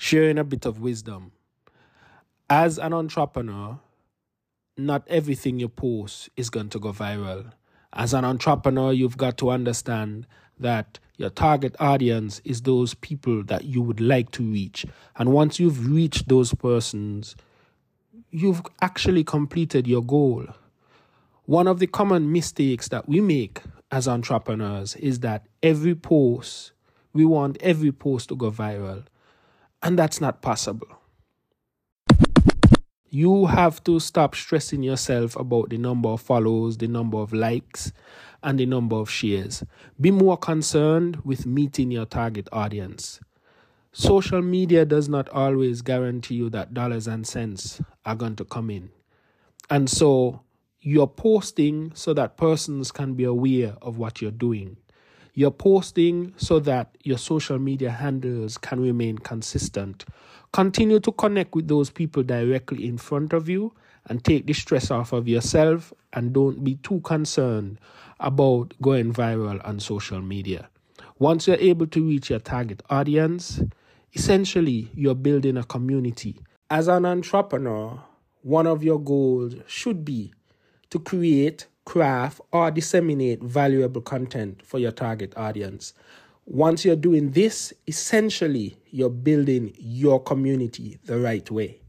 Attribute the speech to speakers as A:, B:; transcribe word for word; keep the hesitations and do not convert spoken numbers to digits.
A: sharing a bit of wisdom. As an entrepreneur, not everything you post is going to go viral. As an entrepreneur, you've got to understand that your target audience is those people that you would like to reach. And once you've reached those persons, you've actually completed your goal. One of the common mistakes that we make as entrepreneurs is that every post, we want every post to go viral. And that's not possible. You have to stop stressing yourself about the number of follows, the number of likes, and the number of shares. Be more concerned with meeting your target audience. Social media does not always guarantee you that dollars and cents are going to come in. And so you're posting so that persons can be aware of what you're doing. You're posting so that your social media handles can remain consistent. Continue to connect with those people directly in front of you and take the stress off of yourself, and don't be too concerned about going viral on social media. Once you're able to reach your target audience, essentially you're building a community. As an entrepreneur, one of your goals should be to create, craft, or disseminate valuable content for your target audience. Once you're doing this, essentially, you're building your community the right way.